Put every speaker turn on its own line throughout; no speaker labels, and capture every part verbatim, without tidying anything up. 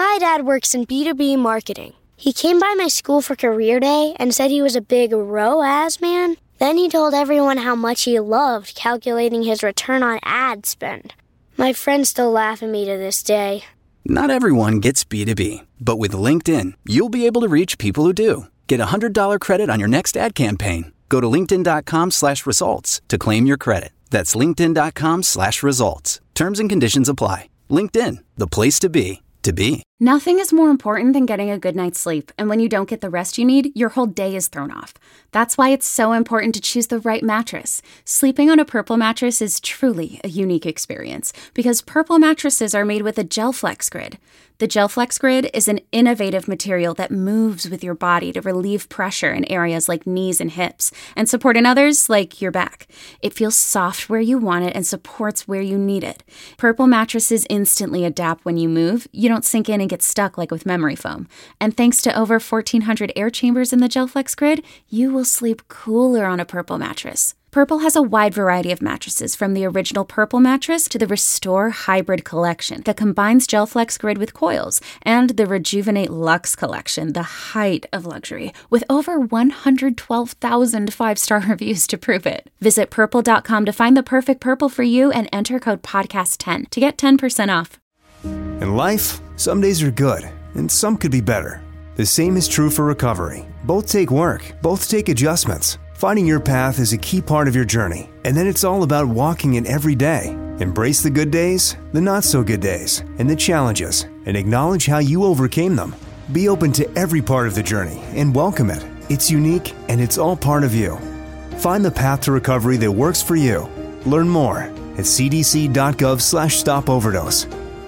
My dad works in B two B marketing. He came by my school for career day and said he was a big R O A S man. Then he told everyone how much he loved calculating his return on ad spend. My friends still laugh at me to this day.
Not everyone gets B two B, but with LinkedIn, you'll be able to reach people who do. Get a one hundred dollars credit on your next ad campaign. Go to linkedin.com slash results to claim your credit. That's linkedin.com slash results. Terms and conditions apply. LinkedIn, the place to be, to be.
Nothing is more important than getting a good night's sleep, and when you don't get the rest you need, your whole day is thrown off. That's why it's so important to choose the right mattress. Sleeping on a Purple mattress is truly a unique experience, because Purple mattresses are made with a GelFlex Grid. The GelFlex Grid is an innovative material that moves with your body to relieve pressure in areas like knees and hips, and support in others like your back. It feels soft where you want it and supports where you need it. Purple mattresses instantly adapt when you move. You don't sink in and get stuck like with memory foam. And thanks to over fourteen hundred air chambers in the GelFlex Grid, you will sleep cooler on a Purple mattress. Purple has a wide variety of mattresses, from the original Purple mattress to the Restore Hybrid collection that combines GelFlex Grid with coils, and the Rejuvenate Luxe collection, the height of luxury, with over one hundred twelve thousand five-star reviews to prove it. Visit purple dot com to find the perfect Purple for you and enter code podcast ten to get ten percent off.
In life, some days are good, and some could be better. The same is true for recovery. Both take work, both take adjustments. Finding your path is a key part of your journey, and then it's all about walking it every day. Embrace the good days, the not-so-good days, and the challenges, and acknowledge how you overcame them. Be open to every part of the journey and welcome it. It's unique, and it's all part of you. Find the path to recovery that works for you. Learn more at c d c dot gov slash stop overdose.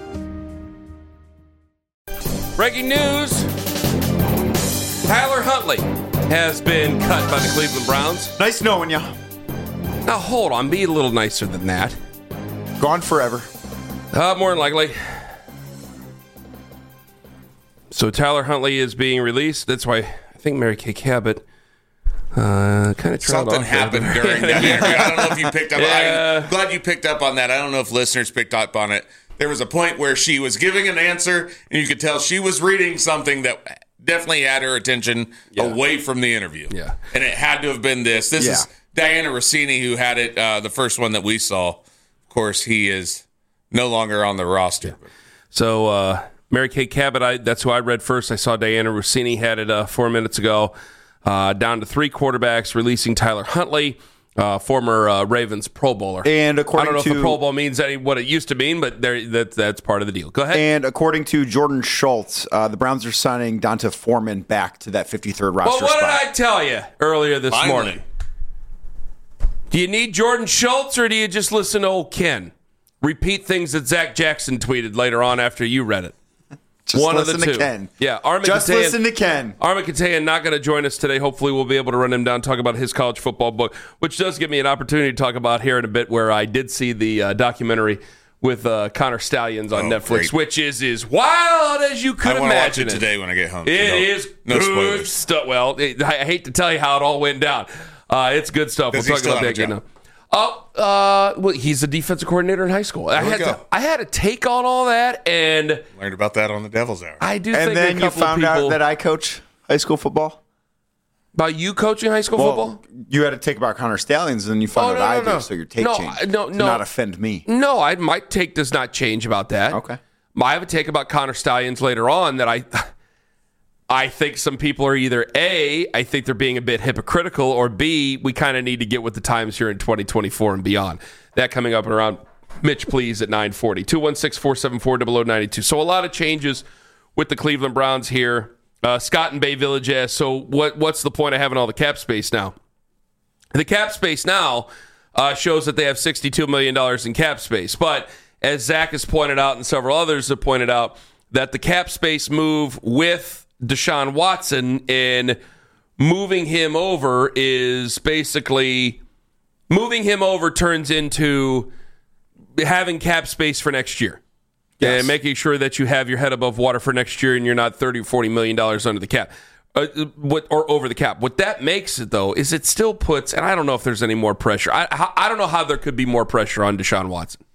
Breaking news. Tyler Huntley has been cut by the Cleveland Browns.
Nice knowing you.
Now, hold on. Be a little nicer than that.
Gone forever.
Uh, more than likely. So Tyler Huntley is being released. That's why I think Mary Kay Cabot uh, kind of trailed
Something
off
happened
there.
during that interview. I don't know if you picked up.
Yeah.
I'm glad you picked up on that. I don't know if listeners picked up on it. There was a point where she was giving an answer, and you could tell she was reading something that definitely had her attention
yeah.
away from the interview.
Yeah.
And it had to have been this. This
yeah.
is Diana Rossini, who had it, uh, the first one that we saw. Of course, he is no longer on the roster.
Yeah. So, uh, Mary Kay Cabot, I, that's who I read first. I saw Diana Rossini had it uh, four minutes ago. Uh, down to three quarterbacks, releasing Tyler Huntley. Uh, former uh, Ravens Pro Bowler.
And according
I don't know
to,
if the Pro Bowl means any, what it used to mean, but there, that, that's part of the deal. Go ahead.
And according to Jordan Schultz, uh, the Browns are signing Donta Foreman back to that fifty-third roster
Well, what
spot.
did I tell you earlier this
Finally.
morning? Do you need Jordan Schultz, or do you just listen to old Ken? Repeat things that Zach Jackson tweeted later on after you read it.
Just
One
listen
of the two.
to Ken.
Yeah, Armin
Just
Katayan,
listen to Ken.
Armin Katayan not going to join us today. Hopefully we'll be able to run him down, talk about his college football book, which does give me an opportunity to talk about here in a bit, where I did see the uh, documentary with uh, Connor Stallions on
Oh,
Netflix,
great.
which is as wild as you could
I want to watch
imagine
it today when I get home.
It
no,
is
no
good
spoilers.
stuff. Well, it, I hate to tell you how it all went down. Uh, it's good stuff.
Does
we'll
he
talk about
still
that
have a
again now. Oh, uh, well, he's a defensive coordinator in high school. I
There we
had
go.
to, I had a take on all that, and
Learned about that on the Devil's Hour.
I do think
And then
a
you
couple
found
of people
out that I coach high school football?
about you coaching high school
Well,
football.
you had to take about Connor Stallions, and then you found
Oh,
out
no,
I
no, no.
do, so your take
No,
changed.
I- no,
to
no.
not offend me.
No, I, my take does not change about that.
Okay.
I have a take about Connor Stallions later on that I I think some people are either A, I think they're being a bit hypocritical, or B, we kind of need to get with the times here in twenty twenty-four and beyond. That coming up and around Mitch, please, at nine forty. two one six, four seven four, zero zero nine two. So a lot of changes with the Cleveland Browns here. Uh, Scott in Bay Village asks, so what, what's the point of having all the cap space now? The cap space now uh, shows that they have sixty-two million dollars in cap space. But as Zach has pointed out and several others have pointed out, that the cap space move with Deshaun Watson in moving him over is basically moving him over turns into having cap space for next year.
Yes.
And making sure that you have your head above water for next year and you're not thirty or forty million dollars under the cap. Uh, what, or over the cap. What that makes it, though, is it still puts, and I don't know if there's any more pressure. I, I don't know how there could be more pressure on Deshaun Watson.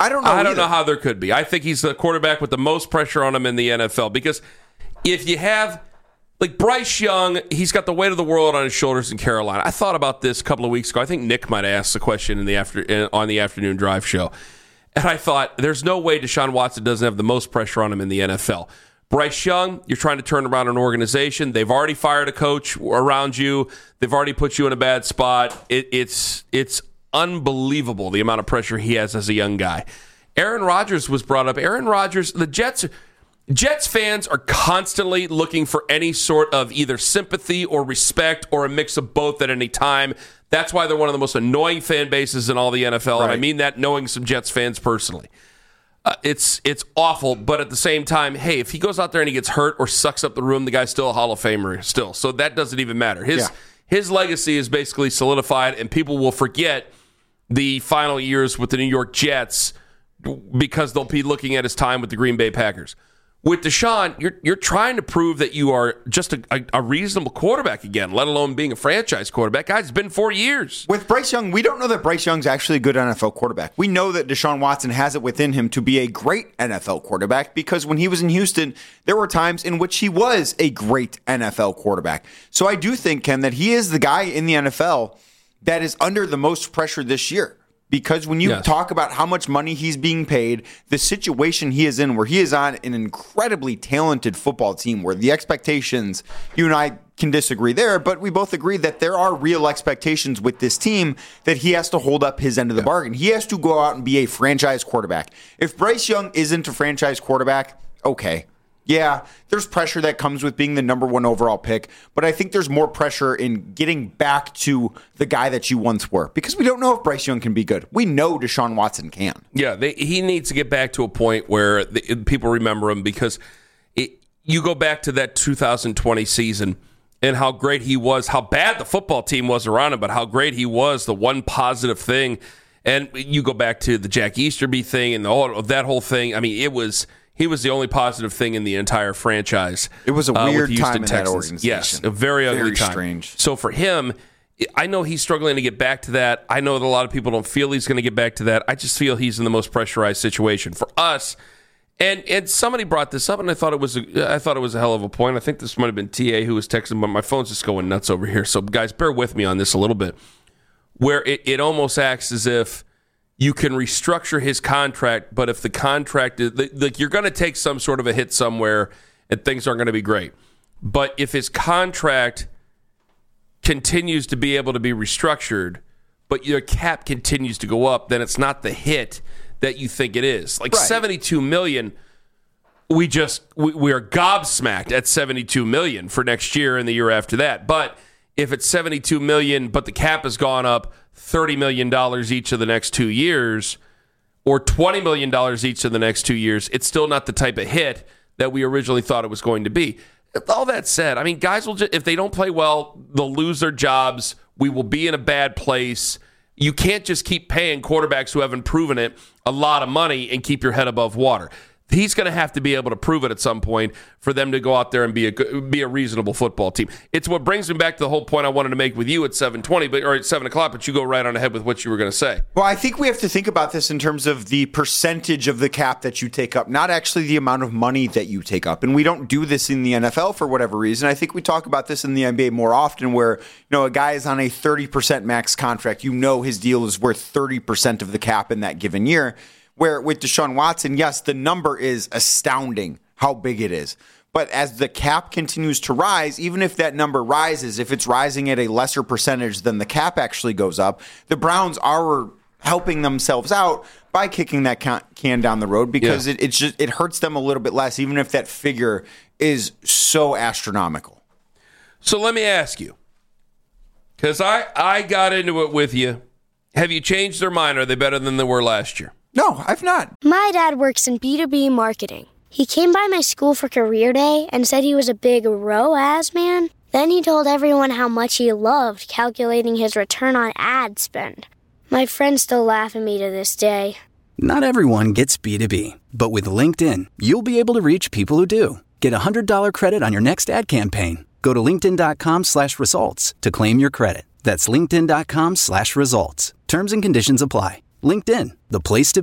I don't know
I don't
either.
know how there could be. I think he's the quarterback with the most pressure on him in the N F L because if you have, like Bryce Young, he's got the weight of the world on his shoulders in Carolina. I thought about this a couple of weeks ago. I think Nick might have asked the question in the after on the afternoon drive show. And I thought, there's no way Deshaun Watson doesn't have the most pressure on him in the N F L. Bryce Young, you're trying to turn around an organization. They've already fired a coach around you. They've already put you in a bad spot. It, it's it's unbelievable the amount of pressure he has as a young guy. Aaron Rodgers was brought up. Aaron Rodgers, the Jets... Jets fans are constantly looking for any sort of either sympathy or respect or a mix of both at any time. That's why they're one of the most annoying fan bases in all the N F L,
right.
and I mean that knowing some Jets fans personally. Uh, it's it's awful, but at the same time, hey, if he goes out there and he gets hurt or sucks up the room, the guy's still a Hall of Famer still, so that doesn't even matter. His,
yeah.
his legacy is basically solidified, and people will forget the final years with the New York Jets because they'll be looking at his time with the Green Bay Packers. With Deshaun, you're you're trying to prove that you are just a, a, a reasonable quarterback again, let alone being a franchise quarterback. Guys, it's been four years.
With Bryce Young, we don't know that Bryce Young's actually a good N F L quarterback. We know that Deshaun Watson has it within him to be a great N F L quarterback because when he was in Houston, there were times in which he was a great N F L quarterback. So I do think, Ken, that he is the guy in the N F L that is under the most pressure this year. Because when you
yes.
talk about how much money he's being paid, the situation he is in, where he is on an incredibly talented football team, where the expectations, you and I can disagree there, but we both agree that there are real expectations with this team that he has to hold up his end of the yeah. bargain. He has to go out and be a franchise quarterback. If Bryce Young isn't a franchise quarterback, okay. Yeah, there's pressure that comes with being the number one overall pick, but I think there's more pressure in getting back to the guy that you once were because we don't know if Bryce Young can be good. We know Deshaun Watson can.
Yeah, they, he needs to get back to a point where the, people remember him because it, you go back to that two thousand twenty season and how great he was, how bad the football team was around him, but how great he was, the one positive thing. And you go back to the Jack Easterby thing and the whole, that whole thing. I mean, it was... He was the only positive thing in the entire franchise.
It was a
uh,
weird
with Houston
time in
Texans.
that organization.
Yes, a very ugly
very
time.
Strange.
So for him, I know he's struggling to get back to that. I know that a lot of people don't feel he's going to get back to that. I just feel he's in the most pressurized situation for us. And and somebody brought this up, and I thought it was a, I thought it was a hell of a point. I think this might have been T A who was texting, but my phone's just going nuts over here. So guys, bear with me on this a little bit. Where it, it almost acts as if you can restructure his contract, but if the contract is like you're going to take some sort of a hit somewhere and things aren't going to be great. But if his contract continues to be able to be restructured, but your cap continues to go up, then it's not the hit that you think it is. Like right. seventy-two million dollars, we just we, we are gobsmacked at seventy-two million dollars for next year and the year after that. But if it's seventy-two million dollars, but the cap has gone up thirty million dollars each of the next two years or twenty million dollars each of the next two years, it's still not the type of hit that we originally thought it was going to be. All that said, I mean, guys will just, if they don't play well, they'll lose their jobs. We will be in a bad place. You can't just keep paying quarterbacks who haven't proven it a lot of money and keep your head above water. He's going to have to be able to prove it at some point for them to go out there and be a be a reasonable football team. It's what brings me back to the whole point I wanted to make with you at seven twenty, but or at seven o'clock. But you go right on ahead with what you were going to say.
Well, I think we have to think about this in terms of the percentage of the cap that you take up, not actually the amount of money that you take up. And we don't do this in the N F L for whatever reason. I think we talk about this in the N B A more often, where you know a guy is on a thirty percent max contract. You know his deal is worth thirty percent of the cap in that given year. Where with Deshaun Watson, yes, the number is astounding how big it is. But as the cap continues to rise, even if that number rises, if it's rising at a lesser percentage than the cap actually goes up, the Browns are helping themselves out by kicking that can down the road because yeah. it, it's just, it hurts them a little bit less, even if that figure is so astronomical.
So let me ask you, because I, I got into it with you. Have you changed their mind? Are they better than they were last year?
No, I've not.
My dad works in B two B marketing. He came by my school for career day and said he was a big R O A S man. Then he told everyone how much he loved calculating his return on ad spend. My friends still laugh at me to this day.
Not everyone gets B two B, but with LinkedIn, you'll be able to reach people who do. Get a one hundred dollars credit on your next ad campaign. Go to linkedin.com slash results to claim your credit. That's linkedin.com slash results. Terms and conditions apply. LinkedIn, the place to be,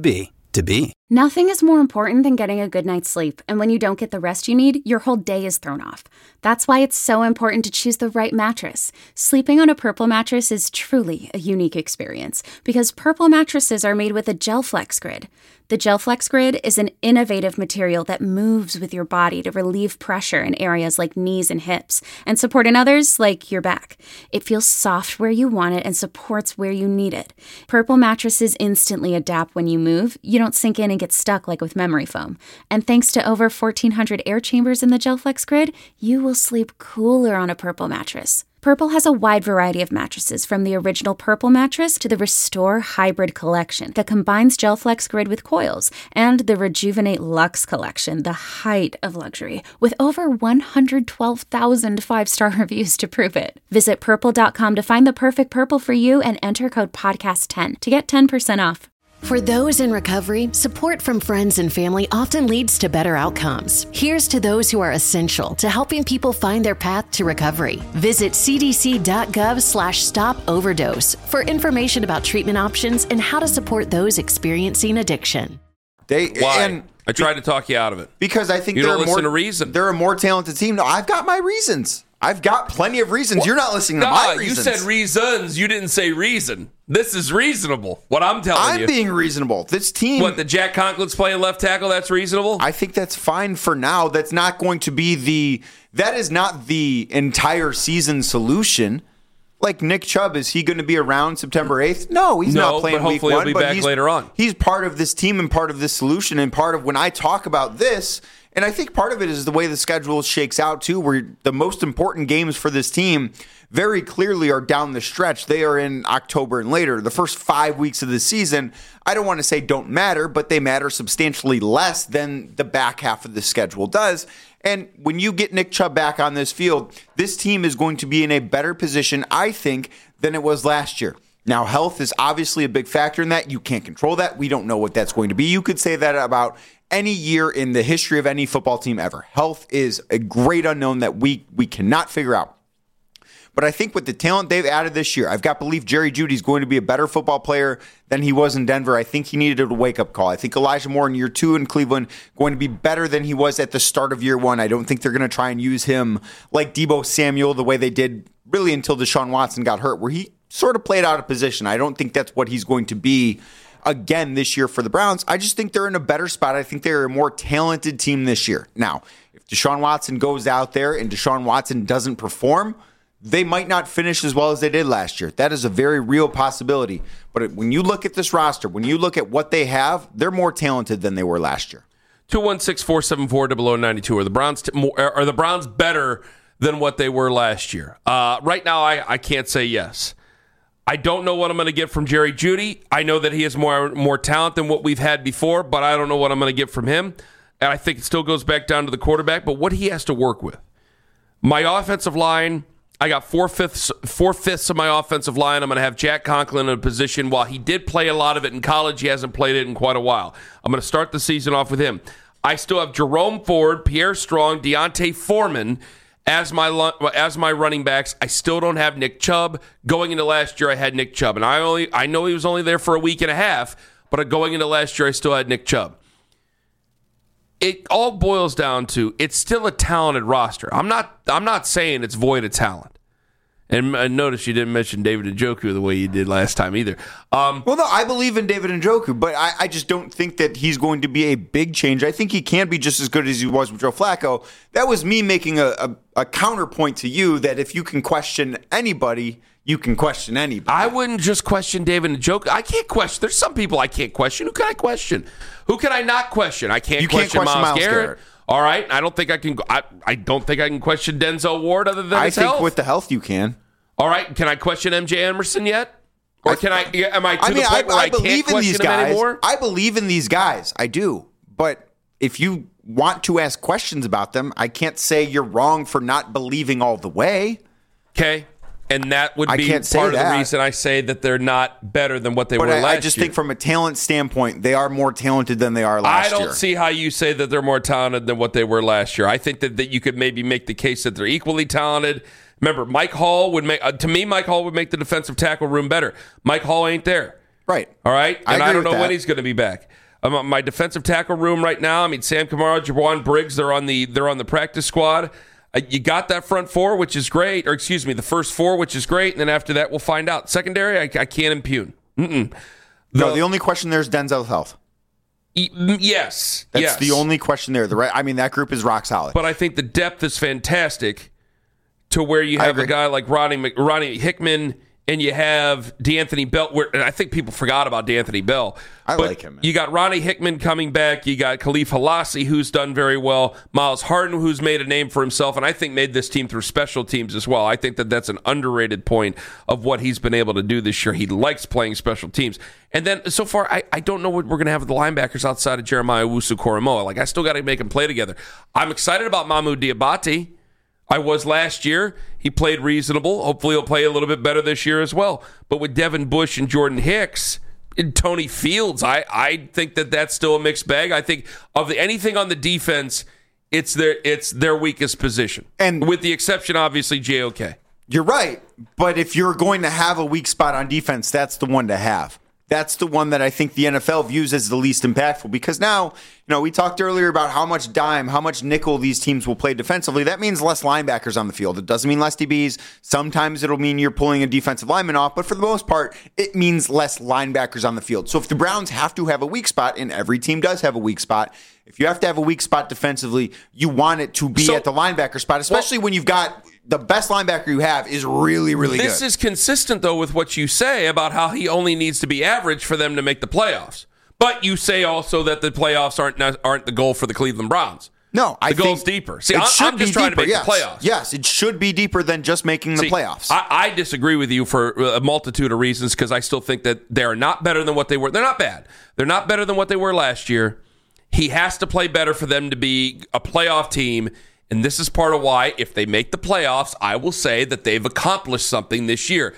to be.
Nothing is more important than getting a good night's sleep, and when you don't get the rest you need, your whole day is thrown off. That's why it's so important to choose the right mattress. Sleeping on a Purple mattress is truly a unique experience because Purple mattresses are made with a GelFlex Grid. The GelFlex Grid is an innovative material that moves with your body to relieve pressure in areas like knees and hips and support in others like your back. It feels soft where you want it and supports where you need it. Purple mattresses instantly adapt when you move. You don't sink in and get stuck like with memory foam. And thanks to over fourteen hundred air chambers in the GelFlex Grid, you will sleep cooler on a Purple mattress. Purple has a wide variety of mattresses, from the original Purple mattress to the Restore Hybrid collection that combines GelFlex Grid with coils, and the Rejuvenate Luxe collection, the height of luxury, with over one hundred twelve thousand five-star reviews to prove it. Visit purple dot com to find the perfect Purple for you and enter code podcast ten to get ten percent off.
For those in recovery, support from friends and family often leads to better outcomes. Here's to those who are essential to helping people find their path to recovery. Visit cdc.gov slash stop overdose for information about treatment options and how to support those experiencing addiction.
They
Why?
And
I tried to talk you out of it.
Because I think
you
they're
don't
a more,
listen to reason.
They're a more talented team. No, I've got my reasons. I've got plenty of reasons. Well, You're not listening to
nah,
my reasons.
You said reasons. You didn't say reason. This is reasonable. What I'm telling
I'm
you.
I'm being reasonable. This team.
What, the Jack Conklin's playing left tackle? That's reasonable?
I think that's fine for now. That's not going to be the. That is not the entire season solution. Like Nick Chubb, is he going to be around September eighth? No, he's
no,
not playing
but hopefully
week one.
He'll be
but
back
he's,
later on.
He's part of this team and part of this solution and part of when I talk about this. And I think part of it is the way the schedule shakes out, too, where the most important games for this team very clearly are down the stretch. They are in October and later. The first five weeks of the season, I don't want to say don't matter, but they matter substantially less than the back half of the schedule does. And when you get Nick Chubb back on this field, this team is going to be in a better position, I think, than it was last year. Now, health is obviously a big factor in that. You can't control that. We don't know what that's going to be. You could say that about any year in the history of any football team ever. Health is a great unknown that we we cannot figure out. But I think with the talent they've added this year, I've got to believe Jerry Jeudy's going to be a better football player than he was in Denver. I think he needed a wake-up call. I think Elijah Moore in year two in Cleveland going to be better than he was at the start of year one. I don't think they're going to try and use him like Deebo Samuel the way they did really until Deshaun Watson got hurt, where he sort of played out of position. I don't think that's what he's going to be again this year for the Browns. I just think they're in a better spot. I think they're a more talented team this year. Now, if Deshaun Watson goes out there and Deshaun Watson doesn't perform, they might not finish as well as they did last year. That is a very real possibility. But when you look at this roster, when you look at what they have, they're more talented than they were last year.
two one six, four seven four, zero zero nine two. Are the Browns t- more, are the Browns better than what they were last year? Uh, right now, I, I can't say yes. I don't know what I'm going to get from Jerry Jeudy. I know that he has more more talent than what we've had before, but I don't know what I'm going to get from him. And I think it still goes back down to the quarterback, but what he has to work with. My offensive line, I got four-fifths, four-fifths of my offensive line. I'm going to have Jack Conklin in a position. While he did play a lot of it in college, he hasn't played it in quite a while. I'm going to start the season off with him. I still have Jerome Ford, Pierre Strong, Deontay Foreman as my as my running backs. I still don't have Nick Chubb. Going into last year, I had Nick Chubb, and I only I know he was only there for a week and a half, but going into last year, I still had Nick Chubb. It all boils down to it's still a talented roster. I'm not I'm not saying it's void of talent. And uh, notice you didn't mention David Njoku the way you did last time either. Um,
well, no, I believe in David Njoku, but I, I just don't think that he's going to be a big change. I think he can be just as good as he was with Joe Flacco. That was me making a, a, a counterpoint to you that if you can question anybody, you can question anybody.
I wouldn't just question David Njoku. I can't question. There's some people I can't question. Who can I question? Who can I not question? I can't,
you
question,
can't question
Myles,
Myles
Garrett.
Garrett.
All right, I don't think I can. I, I don't think I can question Denzel Ward other than
I
his
think
health.
with the health you can.
All right, can I question M J Emerson yet? Or can I? Am I to
I mean,
the point
I,
where I,
I
can't
believe in
question
these
him
guys.
anymore?
I believe in these guys. I do. But if you want to ask questions about them, I can't say you're wrong for not believing all the way.
Okay. And that would
I
be
can't say
part of
that.
the reason I say that they're not better than what they
But
were
I,
last
I just
year.
think from a talent standpoint, they are more talented than they are last
I don't
year.
see how you say that they're more talented than what they were last year. I think that, that you could maybe make the case that they're equally talented. Remember, Mike Hall would make, uh, to me, Mike Hall would make the defensive tackle room better. Mike Hall ain't there.
Right.
All right?
I
And
agree
I don't
with
know when
that.
he's going to be back. Um, my defensive tackle room right now, I mean, Sam Kamara, Jawan Briggs, they're on the they're on the practice squad. Uh, you got that front four, which is great, or excuse me, the first four, which is great, and then after that, we'll find out. Secondary, I, I can't impugn. Mm-mm. The,
no, the only question there is Denzel's health.
E- yes.
That's
yes.
the only question there. The right, I mean, that group is rock solid.
But I think the depth is fantastic to where you have a guy like Ronnie, Ronnie Hickman and you have D'Anthony Bell. Where, and I think people forgot about D'Anthony Bell.
I
but
like him. Man.
You got Ronnie Hickman coming back. You got Khalif Halassi, who's done very well. Miles Harden, who's made a name for himself, and I think made this team through special teams as well. I think that that's an underrated point of what he's been able to do this year. He likes playing special teams. And then, so far, I, I don't know what we're going to have with the linebackers outside of Jeremiah Owusu-Koramoah. Like, I still got to make them play together. I'm excited about Mahmoud Diabate. I was last year. He played reasonable. Hopefully he'll play a little bit better this year as well. But with Devin Bush and Jordan Hicks and Tony Fields, I, I think that that's still a mixed bag. I think of the, anything on the defense, it's their it's their weakest position. And with the exception, obviously, J O K.
You're right. But if you're going to have a weak spot on defense, that's the one to have. That's the one that I think the N F L views as the least impactful because now, you know, we talked earlier about how much dime, how much nickel these teams will play defensively. That means less linebackers on the field. It doesn't mean less D Bs. Sometimes it'll mean you're pulling a defensive lineman off, but for the most part, it means less linebackers on the field. So if the Browns have to have a weak spot, and every team does have a weak spot, if you have to have a weak spot defensively, you want it to be so, at the linebacker spot, especially well, when you've got the best linebacker you have is really, really
this
good.
This is consistent, though, with what you say about how he only needs to be average for them to make the playoffs. But you say also that the playoffs aren't aren't the goal for the Cleveland Browns.
No, I
the
think
goal's deeper. See,
it
I'm,
should
I'm just
be
trying
deeper,
to make
yes.
the playoffs.
Yes, it should be deeper than just making the
See,
playoffs.
I, I disagree with you for a multitude of reasons because I still think that they're not better than what they were. They're not bad. They're not better than what they were last year. He has to play better for them to be a playoff team. And this is part of why, if they make the playoffs, I will say that they've accomplished something this year.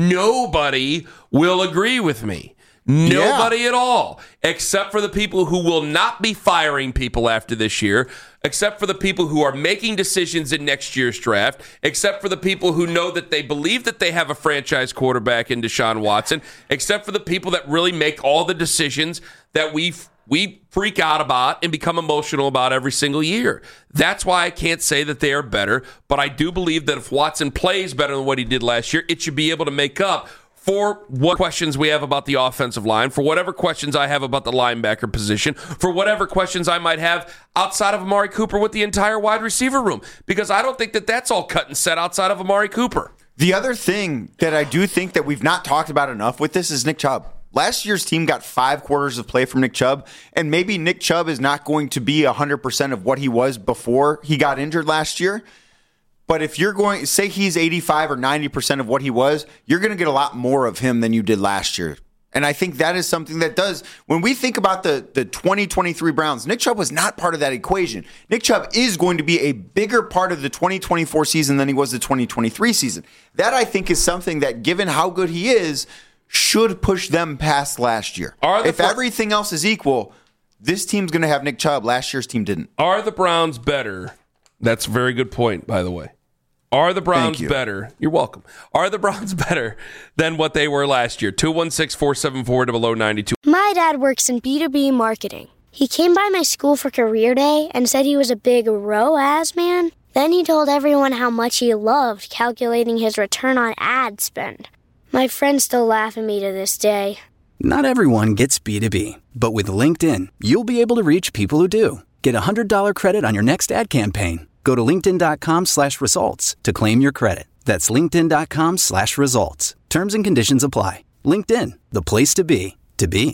Nobody will agree with me. Nobody yeah. at all, except for the people who will not be firing people after this year, except for the people who are making decisions in next year's draft, except for the people who know that they believe that they have a franchise quarterback in Deshaun Watson, except for the people that really make all the decisions that we we freak out about and become emotional about every single year. That's why I can't say that they are better, but I do believe that if Watson plays better than what he did last year, it should be able to make up for what questions we have about the offensive line, for whatever questions I have about the linebacker position, for whatever questions I might have outside of Amari Cooper with the entire wide receiver room, because I don't think that that's all cut and set outside of Amari Cooper.
The other thing that I do think that we've not talked about enough with this is Nick Chubb. Last year's team got five quarters of play from Nick Chubb, and maybe Nick Chubb is not going to be one hundred percent of what he was before he got injured last year. But if you're going, say he's eighty-five or ninety percent of what he was, you're going to get a lot more of him than you did last year. And I think that is something that does, when we think about the, the twenty twenty-three Browns, Nick Chubb was not part of that equation. Nick Chubb is going to be a bigger part of the twenty twenty-four season than he was the twenty twenty-three season. That, I think, is something that, given how good he is, should push them past last year. If Br- everything else is equal, this team's going to have Nick Chubb. Last year's team didn't.
Are the Browns better? That's a very good point, by the way. Are the Browns
you.
better? You're welcome. Are the Browns better than what they were last year? two one six, four seven four, zero zero nine two.
My dad works in B two B marketing. He came by my school for career day and said he was a big R O A S man. Then he told everyone how much he loved calculating his return on ad spend. My friends still laugh at me to this day.
Not everyone gets B two B, but with LinkedIn, you'll be able to reach people who do. Get a one hundred dollars credit on your next ad campaign. Go to linkedin.com slash results to claim your credit. That's linkedin.com slash results. Terms and conditions apply. LinkedIn, the place to be, to be.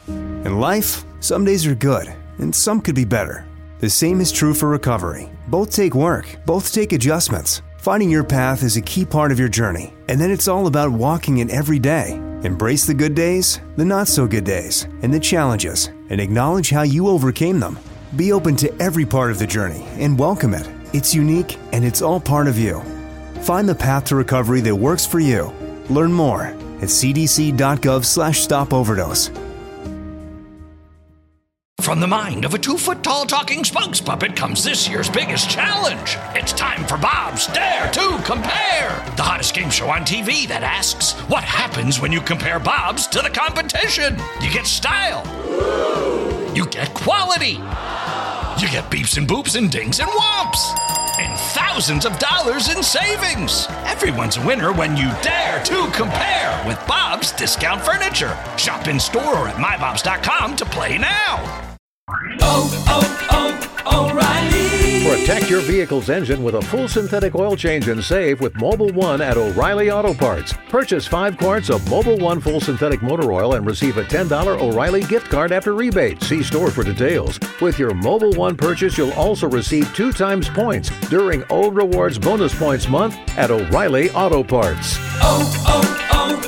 In life, some days are good, and some could be better. The same is true for recovery. Both take work, both take adjustments. Finding your path is a key part of your journey, and then it's all about walking it every day. Embrace the good days, the not-so-good days, and the challenges, and acknowledge how you overcame them. Be open to every part of the journey and welcome it. It's unique, and it's all part of you. Find the path to recovery that works for you. Learn more at cdc.gov slash stop overdose.
From the mind of a two-foot-tall talking spokes puppet comes this year's biggest challenge. It's time for Bob's Dare to Compare, the hottest game show on T V that asks, what happens when you compare Bob's to the competition? You get style. You get quality. You get beeps and boops and dings and whomps. And thousands of dollars in savings. Everyone's a winner when you dare to compare with Bob's Discount Furniture. Shop in store or at my bobs dot com to play now.
Oh, oh, oh, O'Reilly.
Protect your vehicle's engine with a full synthetic oil change and save with Mobil one at O'Reilly Auto Parts. Purchase five quarts of Mobil one full synthetic motor oil and receive a ten dollars O'Reilly gift card after rebate. See store for details. With your Mobil one purchase, you'll also receive two times points during O Rewards Bonus Points Month at O'Reilly Auto Parts.
Oh,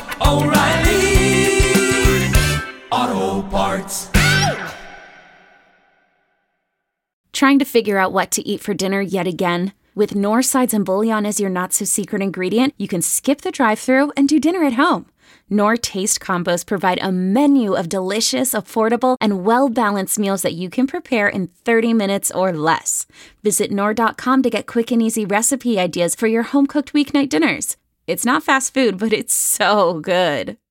oh, oh, O'Reilly Auto Parts.
Trying to figure out what to eat for dinner yet again? With Knorr sides and bouillon as your not-so-secret ingredient, you can skip the drive-thru and do dinner at home. Knorr Taste Combos provide a menu of delicious, affordable, and well-balanced meals that you can prepare in thirty minutes or less. Visit Knorr dot com to get quick and easy recipe ideas for your home-cooked weeknight dinners. It's not fast food, but it's so good.